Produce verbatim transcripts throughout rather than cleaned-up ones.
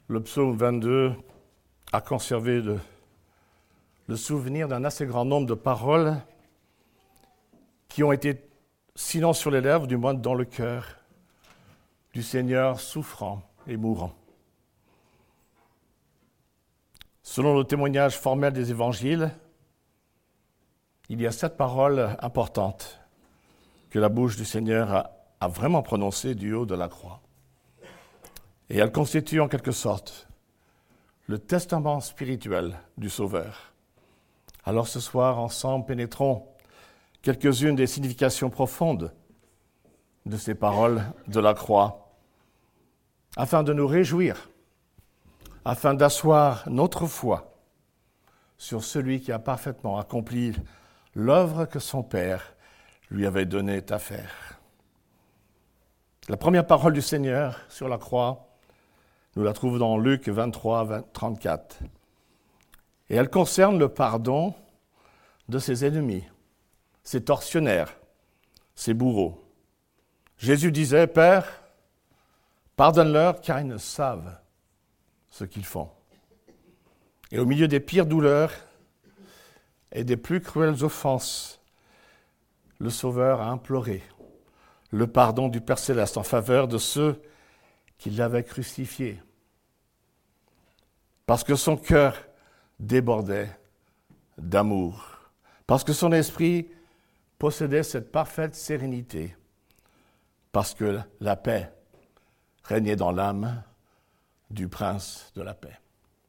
Le psaume vingt-deux a conservé le, le souvenir d'un assez grand nombre de paroles qui ont été, sinon sur les lèvres, du moins dans le cœur du Seigneur souffrant et mourant. Selon le témoignage formel des évangiles, il y a sept paroles importantes que la bouche du Seigneur a, a vraiment prononcées du haut de la croix. Et elles constituent en quelque sorte le testament spirituel du Sauveur. Alors ce soir, ensemble, pénétrons quelques-unes des significations profondes de ces paroles de la croix, afin de nous réjouir, afin d'asseoir notre foi sur celui qui a parfaitement accompli l'œuvre que son Père lui avait donnée à faire. La première parole du Seigneur sur la croix, nous la trouvons dans Luc vingt-trois, trente-quatre. Et elle concerne le pardon de ses ennemis, ses tortionnaires, ses bourreaux. Jésus disait, « Père, pardonne-leur car ils ne savent ce qu'ils font. » Et au milieu des pires douleurs et des plus cruelles offenses, le Sauveur a imploré le pardon du Père Céleste en faveur de ceux qui l'avaient crucifié, parce que son cœur débordait d'amour, parce que son esprit possédait cette parfaite sérénité, parce que la paix régnait dans l'âme du Prince de la paix.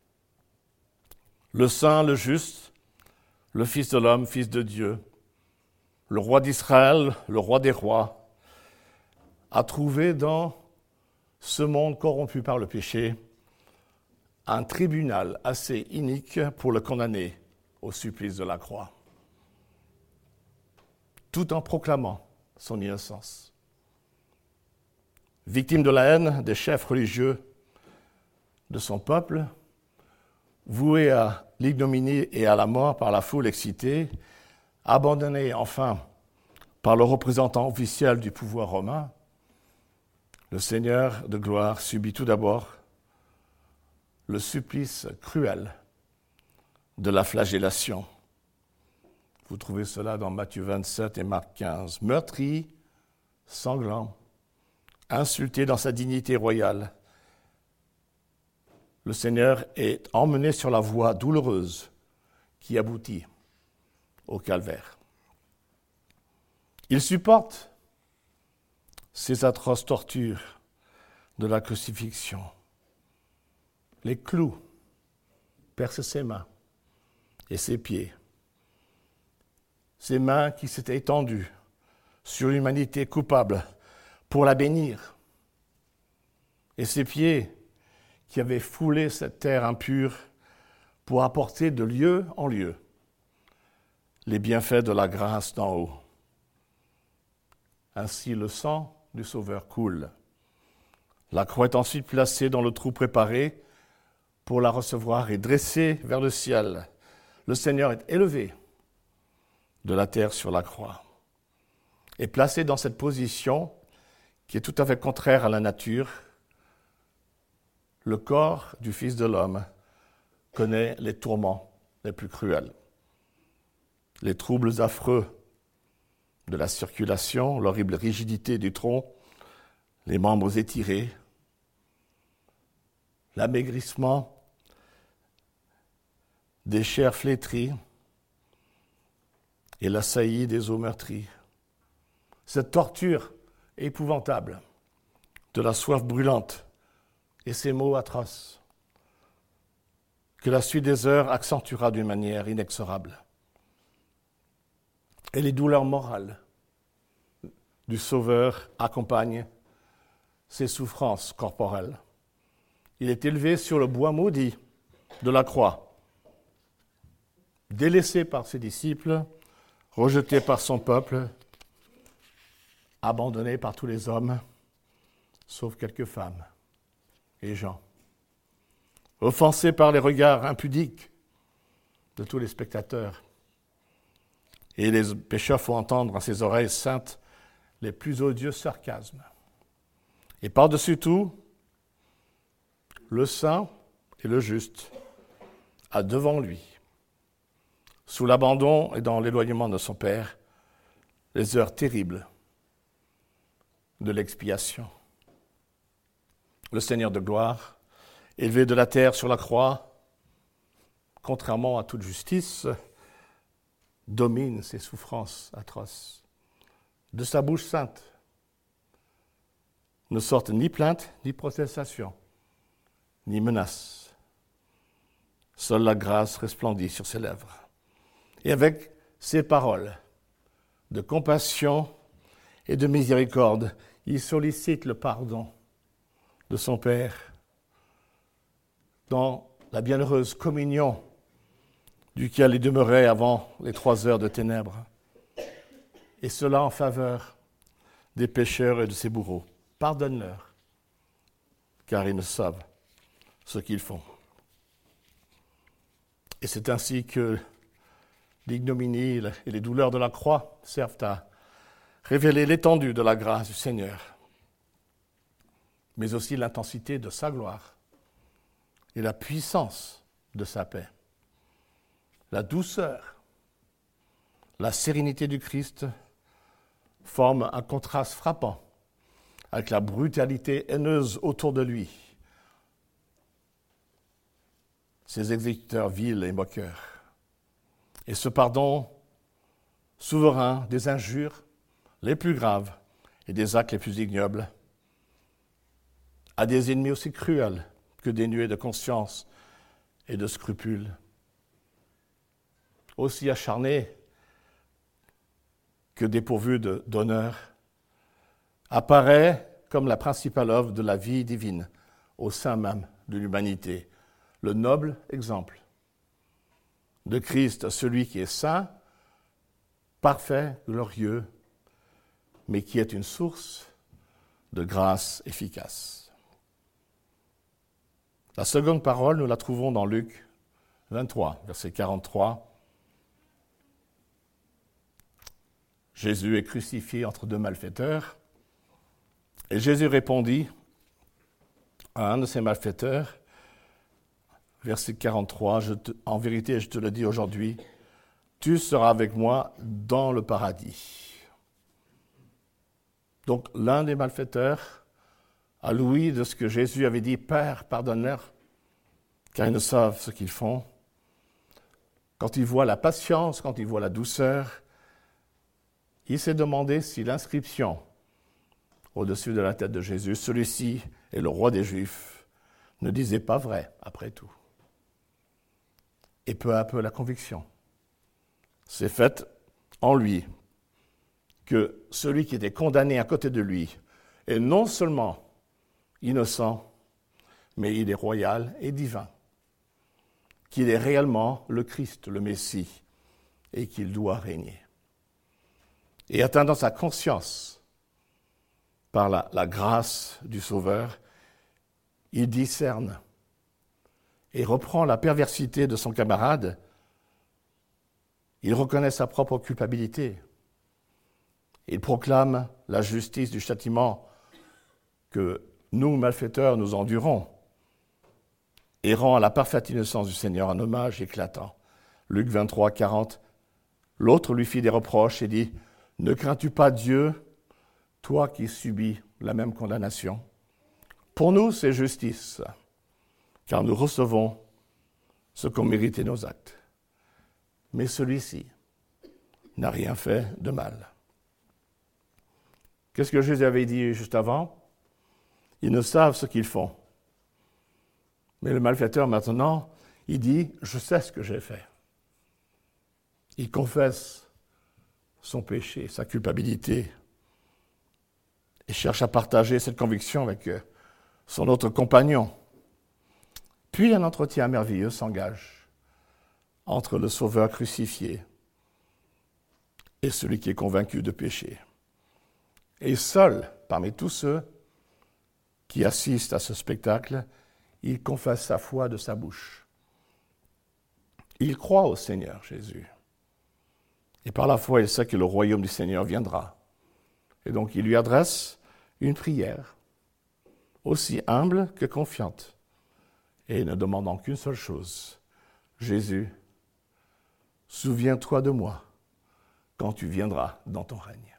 Le Saint, le Juste, le Fils de l'homme, Fils de Dieu, le Roi d'Israël, le Roi des rois, a trouvé dans ce monde corrompu par le péché un tribunal assez inique pour le condamner au supplice de la croix, tout en proclamant son innocence. Victime de la haine des chefs religieux de son peuple, voué à l'ignominie et à la mort par la foule excitée, abandonné enfin par le représentant officiel du pouvoir romain, le Seigneur de gloire subit tout d'abord le supplice cruel de la flagellation. Vous trouvez cela dans Matthieu vingt-sept et Marc quinze. Meurtri, sanglant, insulté dans sa dignité royale, le Seigneur est emmené sur la voie douloureuse qui aboutit au calvaire. Il supporte ces atroces tortures de la crucifixion. Les clous percent ses mains et ses pieds. Ses mains qui s'étaient étendues sur l'humanité coupable pour la bénir. Et ses pieds qui avaient foulé cette terre impure pour apporter de lieu en lieu les bienfaits de la grâce d'en haut. Ainsi le sang du Sauveur coule. La croix est ensuite placée dans le trou préparé pour la recevoir et dressée vers le ciel. Le Seigneur est élevé de la terre sur la croix et placé dans cette position qui est tout à fait contraire à la nature. Le corps du Fils de l'homme connaît les tourments les plus cruels, les troubles affreux de la circulation, l'horrible rigidité du tronc, les membres étirés, l'amaigrissement des chairs flétries et la saillie des os meurtris. Cette torture épouvantable de la soif brûlante et ces mots atroces que la suite des heures accentuera d'une manière inexorable. Et les douleurs morales du Sauveur accompagnent ses souffrances corporelles. Il est élevé sur le bois maudit de la croix, délaissé par ses disciples, rejeté par son peuple, abandonné par tous les hommes, sauf quelques femmes et gens, offensé par les regards impudiques de tous les spectateurs. Et les pécheurs font entendre à ses oreilles saintes les plus odieux sarcasmes. Et par-dessus tout, le saint et le juste, a devant lui, sous l'abandon et dans l'éloignement de son Père, les heures terribles de l'expiation. Le Seigneur de gloire, élevé de la terre sur la croix, contrairement à toute justice, domine ses souffrances atroces. De sa bouche sainte ne sortent ni plainte, ni protestation, ni menace. Seule la grâce resplendit sur ses lèvres. Et avec ces paroles de compassion et de miséricorde, il sollicite le pardon de son Père dans la bienheureuse communion duquel il demeurait avant les trois heures de ténèbres, et cela en faveur des pécheurs et de ses bourreaux. Pardonne-leur, car ils ne savent ce qu'ils font. Et c'est ainsi que l'ignominie et les douleurs de la croix servent à révéler l'étendue de la grâce du Seigneur, mais aussi l'intensité de sa gloire et la puissance de sa paix. La douceur, la sérénité du Christ forment un contraste frappant avec la brutalité haineuse autour de lui, ses exécuteurs vils et moqueurs. Et ce pardon souverain des injures les plus graves et des actes les plus ignobles à des ennemis aussi cruels que dénués de conscience et de scrupules, aussi acharnés que dépourvus de, d'honneur, apparaît comme la principale œuvre de la vie divine au sein même de l'humanité, le noble exemple de Christ, celui qui est saint, parfait, glorieux, mais qui est une source de grâce efficace. La seconde parole, nous la trouvons dans Luc vingt-trois, verset quarante-trois. Jésus est crucifié entre deux malfaiteurs, et Jésus répondit à un de ces malfaiteurs, verset quarante-trois, je te, en vérité, je te le dis aujourd'hui, tu seras avec moi dans le paradis. Donc, l'un des malfaiteurs a l'ouïe de ce que Jésus avait dit, Père, pardonne-leur, car ils ne savent ce qu'ils font. Quand il voit la patience, quand il voit la douceur, il s'est demandé si l'inscription au-dessus de la tête de Jésus, celui-ci est le roi des Juifs, ne disait pas vrai, après tout. Et peu à peu, la conviction s'est faite en lui que celui qui était condamné à côté de lui est non seulement innocent, mais il est royal et divin, qu'il est réellement le Christ, le Messie, et qu'il doit régner. Et atteindant sa conscience par la, la grâce du Sauveur, il discerne et reprend la perversité de son camarade. Il reconnaît sa propre culpabilité. Il proclame la justice du châtiment que nous, malfaiteurs, nous endurons et rend à la parfaite innocence du Seigneur un hommage éclatant. Luc vingt-trois, quarante. L'autre lui fit des reproches et dit « Ne crains-tu pas Dieu, toi qui subis la même condamnation? Pour nous, c'est justice, car nous recevons ce qu'ont mérité nos actes. Mais celui-ci n'a rien fait de mal. » Qu'est-ce que Jésus avait dit juste avant? Ils ne savent ce qu'ils font. Mais le malfaiteur, maintenant, il dit « Je sais ce que j'ai fait. » Il confesse son péché, sa culpabilité, et cherche à partager cette conviction avec son autre compagnon. Puis un entretien merveilleux s'engage entre le Sauveur crucifié et celui qui est convaincu de péché. Et seul, parmi tous ceux qui assistent à ce spectacle, il confesse sa foi de sa bouche. Il croit au Seigneur Jésus. Et par la foi, il sait que le royaume du Seigneur viendra. Et donc, il lui adresse une prière, aussi humble que confiante. et ne demandant qu'une seule chose. Jésus, souviens-toi de moi quand tu viendras dans ton règne.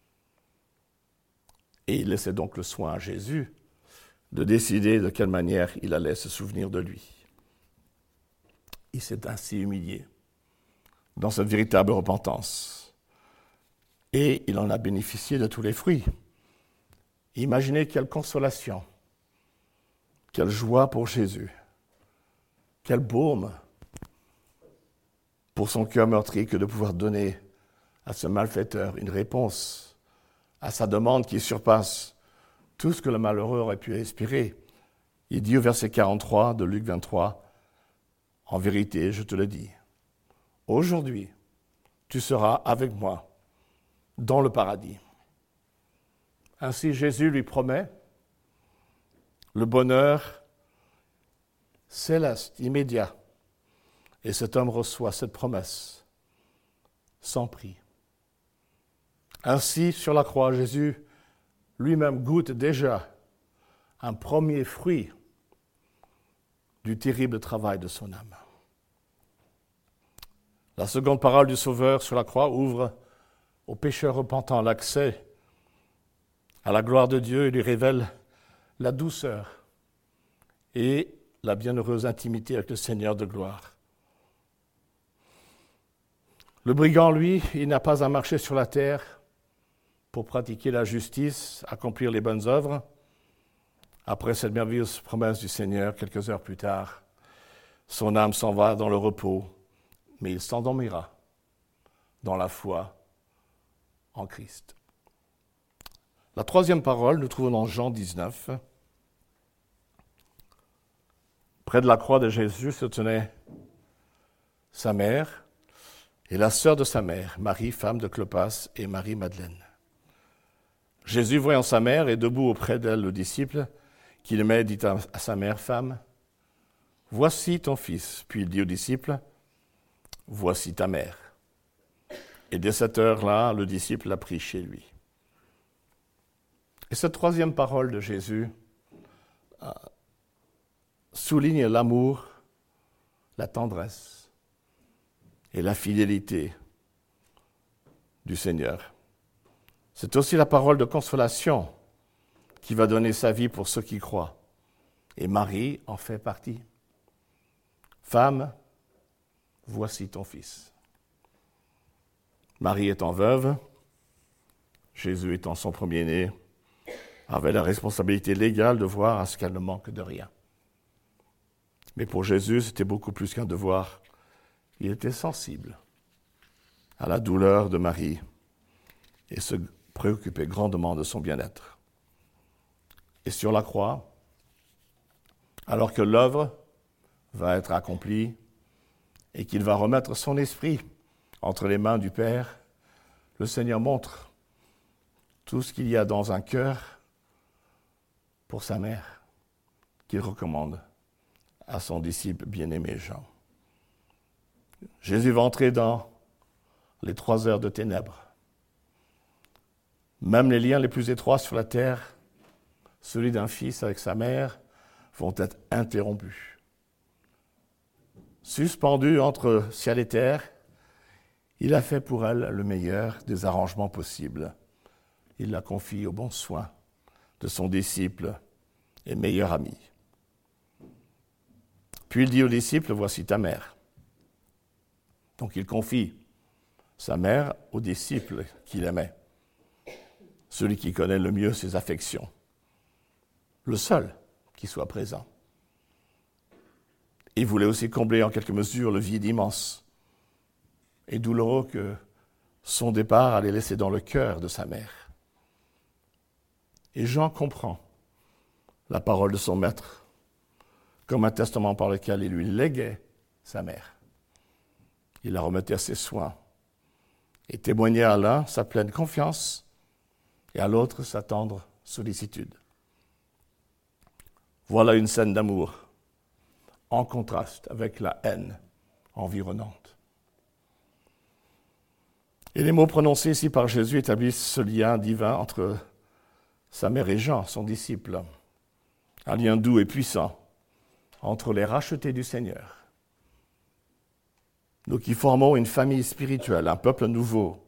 Et il laissait donc le soin à Jésus de décider de quelle manière il allait se souvenir de lui. Il s'est ainsi humilié dans cette véritable repentance. Et il en a bénéficié de tous les fruits. Imaginez quelle consolation, quelle joie pour Jésus, quel baume pour son cœur meurtri que de pouvoir donner à ce malfaiteur une réponse à sa demande qui surpasse tout ce que le malheureux aurait pu espérer. Il dit au verset quarante-trois de Luc vingt-trois, « En vérité, je te le dis, aujourd'hui, tu seras avec moi dans le paradis. » Ainsi, Jésus lui promet le bonheur céleste, immédiat. Et cet homme reçoit cette promesse sans prix. Ainsi, sur la croix, Jésus lui-même goûte déjà un premier fruit du terrible travail de son âme. La seconde parole du Sauveur sur la croix ouvre aux pécheurs repentants l'accès à la gloire de Dieu et lui révèle la douceur et la bienheureuse intimité avec le Seigneur de gloire. Le brigand, lui, il n'a pas à marcher sur la terre pour pratiquer la justice, accomplir les bonnes œuvres. Après cette merveilleuse promesse du Seigneur, quelques heures plus tard, son âme s'en va dans le repos, mais il s'endormira dans la foi en Christ. La troisième parole, nous trouvons dans Jean dix-neuf. Près de la croix de Jésus se tenait sa mère et la sœur de sa mère, Marie, femme de Clopas, et Marie-Madeleine. Jésus, voyant sa mère, et debout auprès d'elle le disciple qu'il aimait, dit à sa mère, « Femme, voici ton fils. » Puis il dit au disciple, « Voici ta mère. » Et dès cette heure-là, le disciple l'a pris chez lui. Et cette troisième parole de Jésus euh, souligne l'amour, la tendresse et la fidélité du Seigneur. C'est aussi la parole de consolation qui va donner sa vie pour ceux qui croient. Et Marie en fait partie. Femme, voici ton fils. Marie étant veuve, Jésus étant son premier-né, avait la responsabilité légale de voir à ce qu'elle ne manque de rien. Mais pour Jésus, c'était beaucoup plus qu'un devoir. Il était sensible à la douleur de Marie et se préoccupait grandement de son bien-être. Et sur la croix, alors que l'œuvre va être accomplie et qu'il va remettre son esprit entre les mains du Père, le Seigneur montre tout ce qu'il y a dans un cœur pour sa mère, qu'il recommande à son disciple bien-aimé Jean. Jésus va entrer dans les trois heures de ténèbres. Même les liens les plus étroits sur la terre, celui d'un fils avec sa mère, vont être interrompus. Suspendu entre ciel et terre, il a fait pour elle le meilleur des arrangements possibles. Il la confie au bon soin de son disciple et meilleur ami. Puis il dit au disciple, « Voici ta mère. » Donc il confie sa mère au disciple qu'il aimait, celui qui connaît le mieux ses affections, le seul qui soit présent. Il voulait aussi combler en quelque mesure le vide immense et douloureux que son départ allait laisser dans le cœur de sa mère. Et Jean comprend la parole de son maître comme un testament par lequel il lui léguait sa mère. Il la remettait à ses soins et témoignait à l'un sa pleine confiance et à l'autre sa tendre sollicitude. Voilà une scène d'amour en contraste avec la haine environnante. Et les mots prononcés ici par Jésus établissent ce lien divin entre sa mère et Jean, son disciple. Un lien doux et puissant, entre les rachetés du Seigneur. Nous qui formons une famille spirituelle, un peuple nouveau.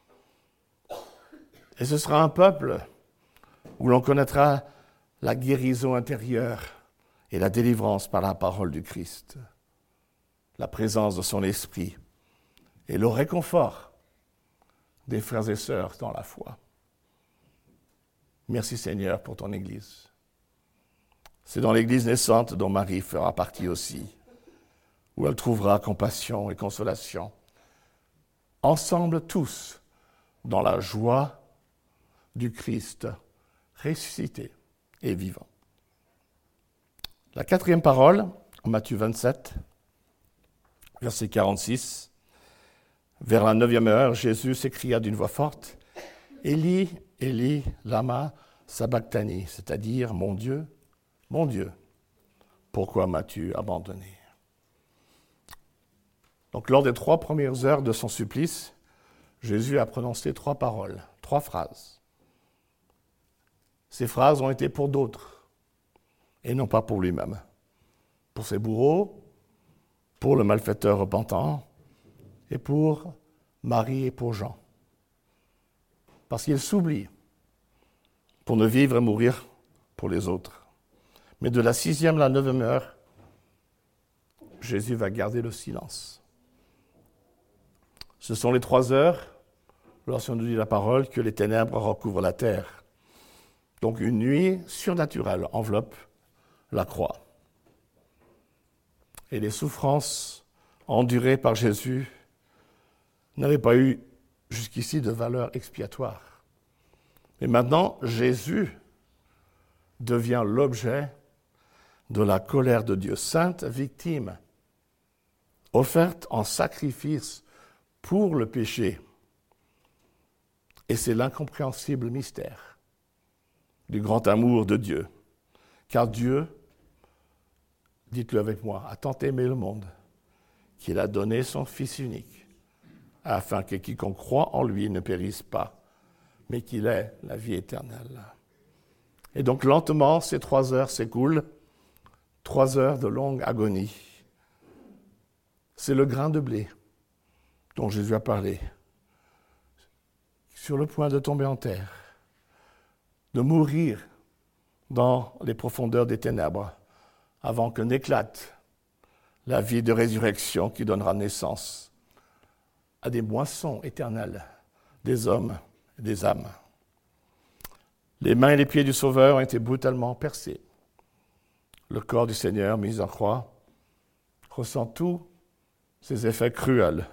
Et ce sera un peuple où l'on connaîtra la guérison intérieure et la délivrance par la parole du Christ, la présence de son esprit et le réconfort des frères et sœurs dans la foi. Merci Seigneur pour ton Église. C'est dans l'Église naissante dont Marie fera partie aussi, où elle trouvera compassion et consolation. Ensemble tous, dans la joie du Christ ressuscité et vivant. La quatrième parole, en Matthieu vingt-sept, verset quarante-six. Vers la neuvième heure, Jésus s'écria d'une voix forte, « Élie, Élie, lama sabachthani », c'est-à-dire « Mon Dieu, mon Dieu, pourquoi m'as-tu abandonné ?» Donc, lors des trois premières heures de son supplice, Jésus a prononcé trois paroles, trois phrases. Ces phrases ont été pour d'autres, et non pas pour lui-même. Pour ses bourreaux, pour le malfaiteur repentant, et pour Marie et pour Jean. Parce qu'il s'oublie pour ne vivre et mourir pour les autres. Mais de la sixième à la neuvième heure, Jésus va garder le silence. Ce sont les trois heures, lorsqu'on nous dit la parole, que les ténèbres recouvrent la terre. Donc une nuit surnaturelle enveloppe la croix. Et les souffrances endurées par Jésus n'avaient pas eu jusqu'ici de valeur expiatoire. Mais maintenant, Jésus devient l'objet de la colère de Dieu, sainte victime, offerte en sacrifice pour le péché. Et c'est l'incompréhensible mystère du grand amour de Dieu. Car Dieu, dites-le avec moi, a tant aimé le monde qu'il a donné son Fils unique, afin que quiconque croit en lui ne périsse pas, mais qu'il ait la vie éternelle. Et donc lentement, ces trois heures s'écoulent, trois heures de longue agonie. C'est le grain de blé dont Jésus a parlé, sur le point de tomber en terre, de mourir dans les profondeurs des ténèbres, avant que n'éclate la vie de résurrection qui donnera naissance à des moissons éternelles des hommes et des âmes. Les mains et les pieds du Sauveur ont été brutalement percés. Le corps du Seigneur, mis en croix, ressent tous ses effets cruels.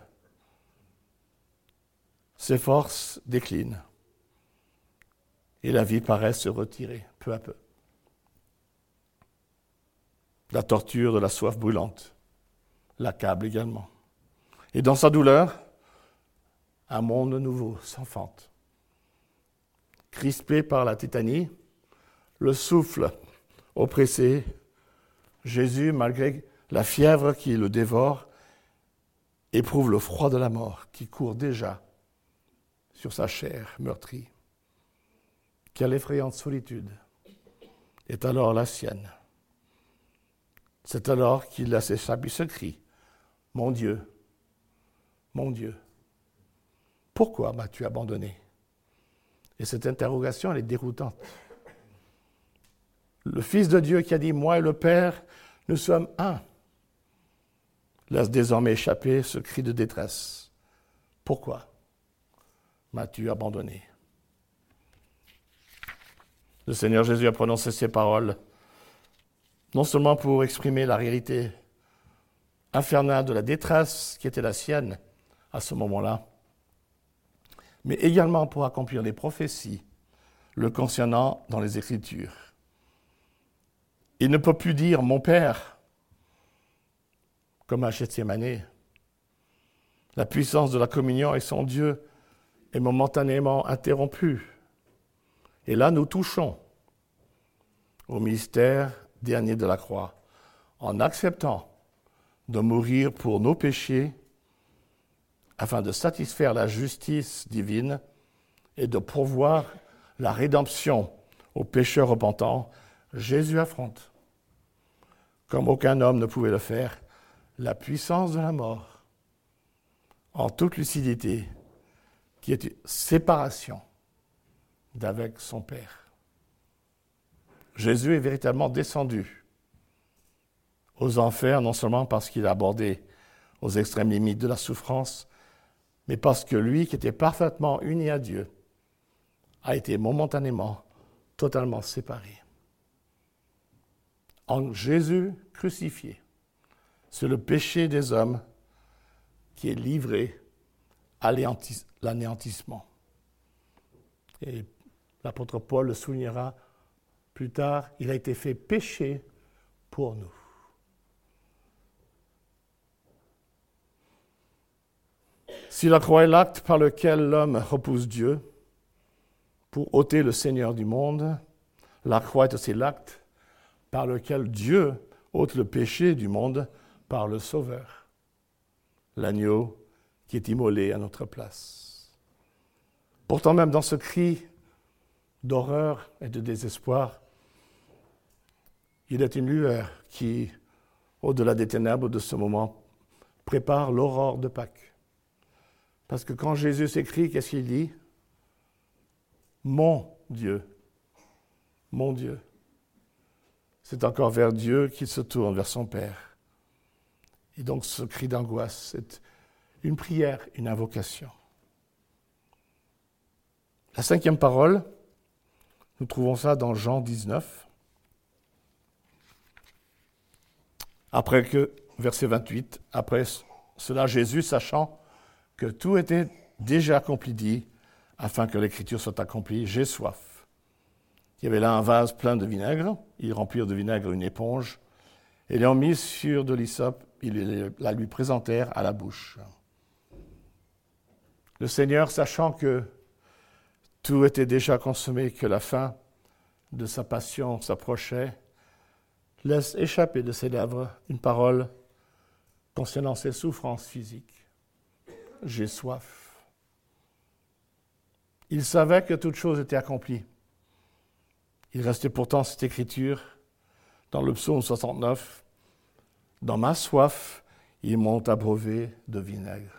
Ses forces déclinent et la vie paraît se retirer peu à peu. La torture de la soif brûlante l'accable également. Et dans sa douleur, un monde nouveau s'enfante. Crispé par la tétanie, le souffle oppressé, Jésus, malgré la fièvre qui le dévore, éprouve le froid de la mort qui court déjà sur sa chair meurtrie. Quelle effrayante solitude est alors la sienne. C'est alors qu'il a s'échappé ce cri. « Mon Dieu, mon Dieu, pourquoi m'as-tu abandonné ?» Et cette interrogation, elle est déroutante. Le Fils de Dieu qui a dit « Moi et le Père, nous sommes un », laisse désormais échapper ce cri de détresse. « Pourquoi m'as-tu abandonné ?» Le Seigneur Jésus a prononcé ces paroles non seulement pour exprimer la réalité infernale de la détresse qui était la sienne à ce moment-là, mais également pour accomplir les prophéties le concernant dans les Écritures. Il ne peut plus dire « mon Père » comme à Gethsémani. La puissance de la communion avec son Dieu est momentanément interrompue. Et là, nous touchons au mystère dernier de la croix, en acceptant de mourir pour nos péchés, afin de satisfaire la justice divine et de pourvoir la rédemption aux pécheurs repentants. Jésus affronte comme aucun homme ne pouvait le faire, la puissance de la mort, en toute lucidité, qui est une séparation d'avec son Père. Jésus est véritablement descendu aux enfers, non seulement parce qu'il a abordé aux extrêmes limites de la souffrance, mais parce que lui, qui était parfaitement uni à Dieu, a été momentanément, totalement séparé. En Jésus crucifié, c'est le péché des hommes qui est livré à l'anéantissement. Et l'apôtre Paul le soulignera plus tard, il a été fait péché pour nous. Si la croix est l'acte par lequel l'homme repousse Dieu pour ôter le Seigneur du monde, la croix est aussi l'acte par lequel Dieu ôte le péché du monde par le Sauveur, l'agneau qui est immolé à notre place. Pourtant, même dans ce cri d'horreur et de désespoir, il est une lueur qui, au-delà des ténèbres de ce moment, prépare l'aurore de Pâques. Parce que quand Jésus s'écrie, qu'est-ce qu'il dit? Mon Dieu, mon Dieu. C'est encore vers Dieu qu'il se tourne, vers son Père. Et donc ce cri d'angoisse, c'est une prière, une invocation. La cinquième parole, nous trouvons ça dans Jean dix-neuf. Après que, verset vingt-huit, après cela, Jésus, sachant que tout était déjà accompli, dit, afin que l'écriture soit accomplie, j'ai soif. Il y avait là un vase plein de vinaigre, ils remplirent de vinaigre une éponge, et l'ayant mis sur de l'hysope, ils la lui présentèrent à la bouche. Le Seigneur, sachant que tout était déjà consommé, que la fin de sa passion s'approchait, laisse échapper de ses lèvres une parole concernant ses souffrances physiques. J'ai soif. Il savait que toute chose était accomplie. Il restait pourtant cette écriture dans le psaume soixante-neuf. Dans ma soif, ils m'ont abreuvé de vinaigre.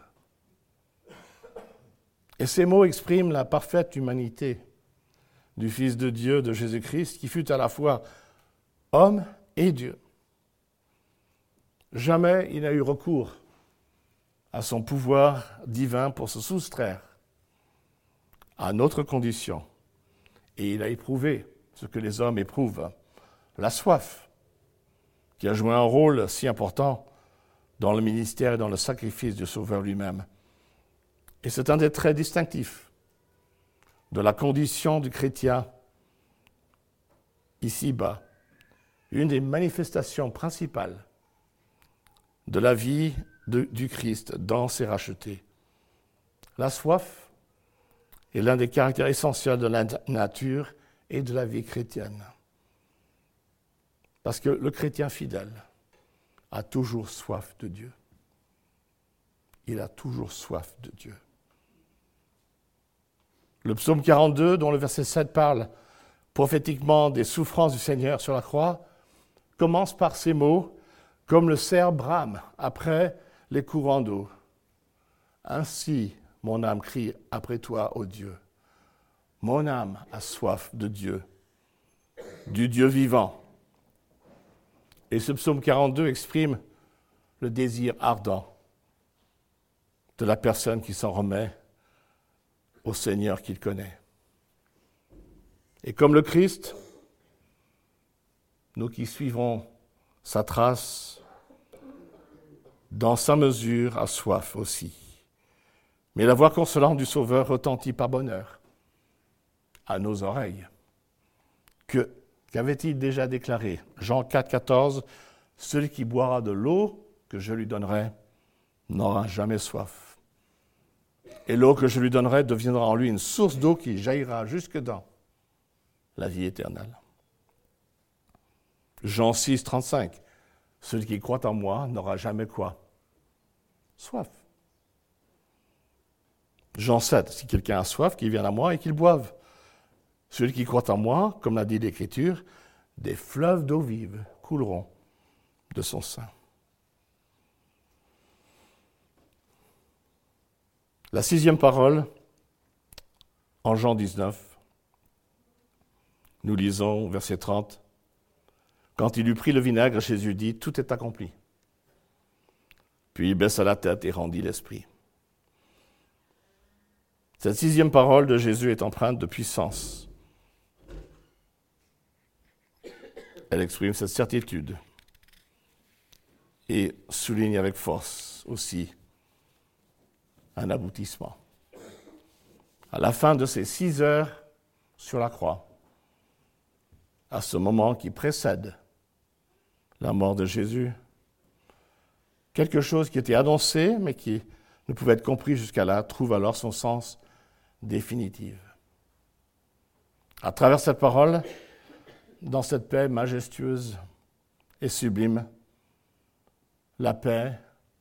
Et ces mots expriment la parfaite humanité du Fils de Dieu, de Jésus-Christ, qui fut à la fois homme et Dieu. Jamais il n'a eu recours à son pouvoir divin pour se soustraire à notre condition. Et il a éprouvé ce que les hommes éprouvent, la soif, qui a joué un rôle si important dans le ministère et dans le sacrifice du Sauveur lui-même. Et c'est un des traits distinctifs de la condition du chrétien ici-bas, une des manifestations principales de la vie de, du Christ dans ses rachetés. La soif est l'un des caractères essentiels de la nature et de la vie chrétienne. Parce que le chrétien fidèle a toujours soif de Dieu. Il a toujours soif de Dieu. Le psaume quarante-deux, dont le verset sept parle prophétiquement des souffrances du Seigneur sur la croix, commence par ces mots, comme le cerf brame après les courants d'eau. Ainsi, mon âme crie après toi, ô Dieu. Mon âme a soif de Dieu, du Dieu vivant. Et ce psaume quarante-deux exprime le désir ardent de la personne qui s'en remet au Seigneur qu'il connaît. Et comme le Christ, nous qui suivrons sa trace, dans sa mesure, a soif aussi. Mais la voix consolante du Sauveur retentit par bonheur à nos oreilles. Que, qu'avait-il déjà déclaré? Jean quatre, quatorze, « Celui qui boira de l'eau que je lui donnerai n'aura jamais soif. Et l'eau que je lui donnerai deviendra en lui une source d'eau qui jaillira jusque dans la vie éternelle. » Jean six, trente-cinq, « Celui qui croit en moi n'aura jamais quoi? Soif. » Jean sept, « Si quelqu'un a soif, qu'il vienne à moi et qu'il boive. Celui qui croit en moi, comme l'a dit l'Écriture, des fleuves d'eau vive couleront de son sein. La sixième parole, en Jean dix-neuf, nous lisons verset trente. Quand il eut pris le vinaigre, Jésus dit, « Tout est accompli. » Puis il baissa la tête et rendit l'esprit. Cette sixième parole de Jésus est empreinte de puissance. Elle exprime cette certitude et souligne avec force aussi un aboutissement. À la fin de ces six heures sur la croix, à ce moment qui précède la mort de Jésus, quelque chose qui était annoncé, mais qui ne pouvait être compris jusqu'à là, trouve alors son sens définitif. À travers cette parole, dans cette paix majestueuse et sublime, la paix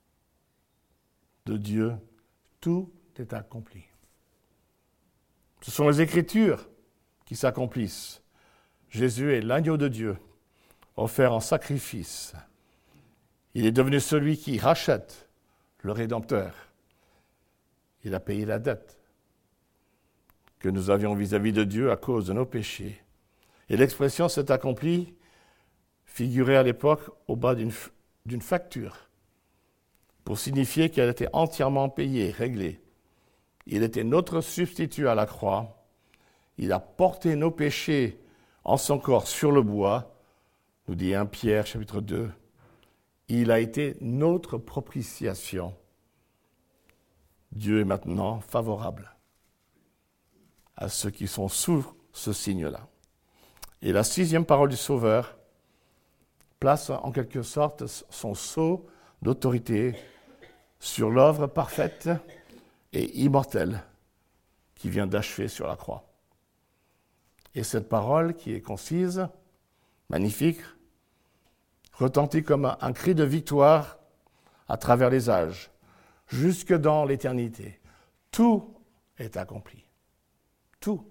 de Dieu, tout est accompli. Ce sont les Écritures qui s'accomplissent. Jésus est l'agneau de Dieu, offert en sacrifice. Il est devenu celui qui rachète le Rédempteur. Il a payé la dette que nous avions vis-à-vis de Dieu à cause de nos péchés. Et l'expression « s'est accompli » figurait à l'époque au bas d'une, d'une facture pour signifier qu'elle était entièrement payée, réglée. Il était notre substitut à la croix. Il a porté nos péchés en son corps sur le bois, nous dit premier Pierre chapitre deux. Il a été notre propitiation. Dieu est maintenant favorable à ceux qui sont sous ce signe-là. Et la sixième parole du Sauveur place en quelque sorte son sceau d'autorité sur l'œuvre parfaite et immortelle qui vient d'achever sur la croix. Et cette parole qui est concise, magnifique, retentit comme un, un cri de victoire à travers les âges, jusque dans l'éternité. Tout est accompli. Tout.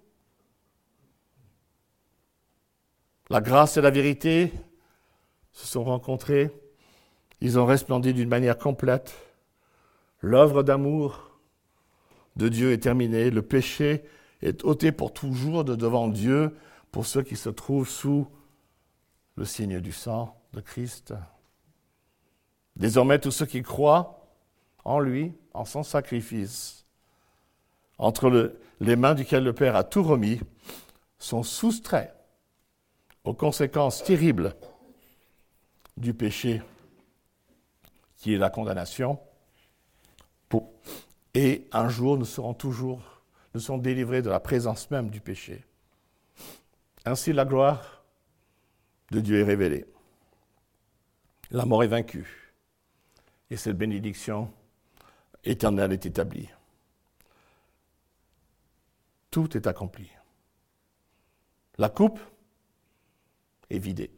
La grâce et la vérité se sont rencontrés. Ils ont resplendi d'une manière complète. L'œuvre d'amour de Dieu est terminée. Le péché est ôté pour toujours de devant Dieu pour ceux qui se trouvent sous le signe du sang de Christ. Désormais, tous ceux qui croient en lui, en son sacrifice, entre le, les mains duquel le Père a tout remis, sont soustraits aux conséquences terribles du péché qui est la condamnation. Pour, et un jour, nous serons toujours, nous serons délivrés de la présence même du péché. Ainsi, la gloire de Dieu est révélée. La mort est vaincue. Et cette bénédiction éternelle est établie. Tout est accompli. La coupe est vidée.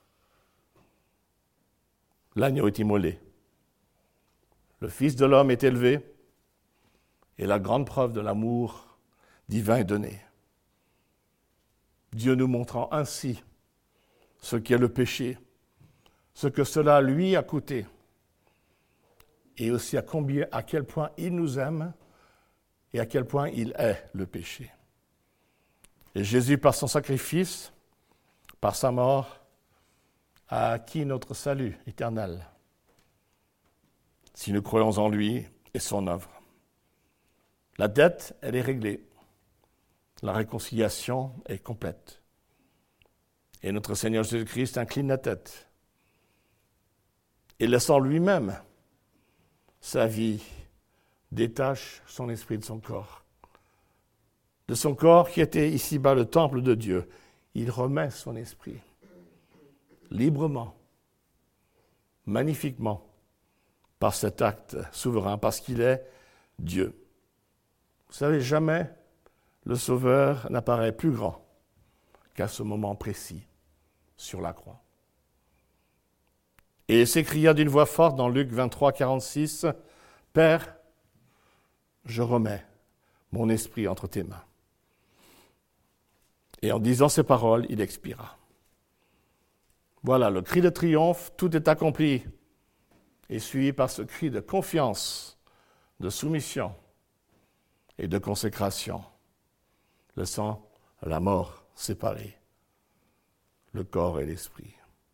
L'agneau est immolé. Le Fils de l'homme est élevé et la grande preuve de l'amour divin est donnée. Dieu nous montrant ainsi ce qu'est le péché, ce que cela lui a coûté et aussi à, combien, à quel point il nous aime et à quel point il est le péché. Et Jésus, par son sacrifice, par sa mort, a acquis notre salut éternel, si nous croyons en lui et son œuvre. La dette, elle est réglée. La réconciliation est complète. Et notre Seigneur Jésus-Christ incline la tête et laissant lui-même sa vie, détache son esprit de son corps. De son corps qui était ici-bas le temple de Dieu, il remet son esprit librement, magnifiquement, par cet acte souverain, parce qu'il est Dieu. Vous savez, jamais le Sauveur n'apparaît plus grand qu'à ce moment précis sur la croix. Et il s'écria d'une voix forte dans Luc vingt-trois, quarante-six, « Père, je remets mon esprit entre tes mains. » Et en disant ces paroles, il expira. Voilà, le cri de triomphe, tout est accompli, est suivi par ce cri de confiance, de soumission et de consécration. Le sang, la mort séparés, le corps et l'esprit.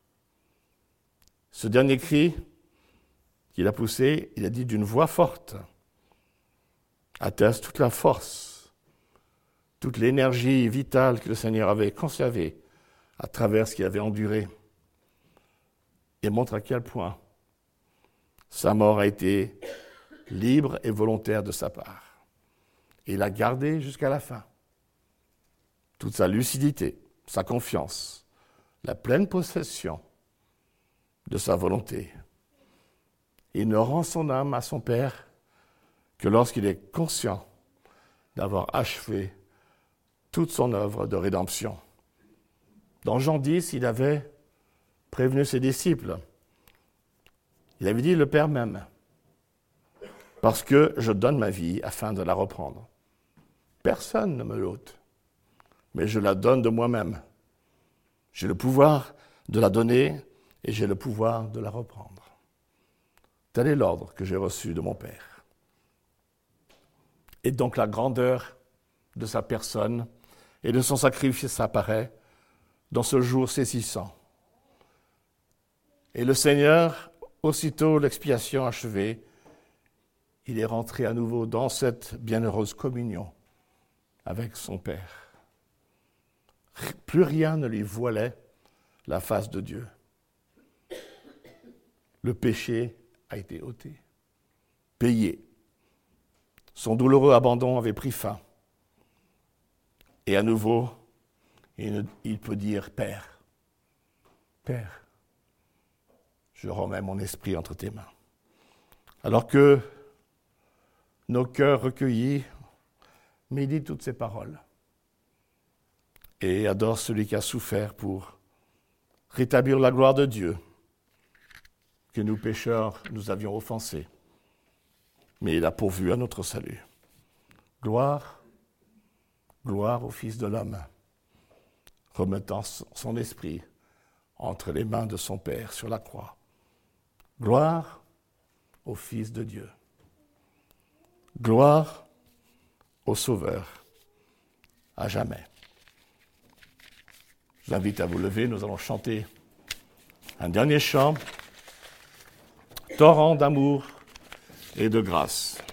Ce dernier cri qu'il a poussé, il a dit d'une voix forte, atteste toute la force, toute l'énergie vitale que le Seigneur avait conservée à travers ce qu'il avait enduré, et montre à quel point sa mort a été libre et volontaire de sa part. Et il a gardé jusqu'à la fin toute sa lucidité, sa confiance, la pleine possession de sa volonté. Il ne rend son âme à son Père que lorsqu'il est conscient d'avoir achevé toute son œuvre de rédemption. Dans Jean dix, il avait prévenu ses disciples. Il avait dit, le Père m'aime, parce que je donne ma vie afin de la reprendre. Personne ne me l'ôte, mais je la donne de moi-même. J'ai le pouvoir de la donner et j'ai le pouvoir de la reprendre. Tel est l'ordre que j'ai reçu de mon Père. Et donc la grandeur de sa personne et de son sacrifice apparaît dans ce jour saisissant. Et le Seigneur, aussitôt l'expiation achevée, il est rentré à nouveau dans cette bienheureuse communion avec son Père. Plus rien ne lui voilait la face de Dieu. Le péché a été ôté, payé. Son douloureux abandon avait pris fin. Et à nouveau, il, il peut dire « Père, Père, je remets mon esprit entre tes mains. » Alors que nos cœurs recueillis méditent toutes ces paroles et adorent celui qui a souffert pour rétablir la gloire de Dieu, que nous pécheurs nous avions offensés, mais il a pourvu à notre salut. Gloire, gloire au Fils de l'homme, remettant son esprit entre les mains de son Père sur la croix. Gloire au Fils de Dieu. Gloire au Sauveur, à jamais. Je vous invite à vous lever, nous allons chanter un dernier chant, torrent d'amour et de grâce.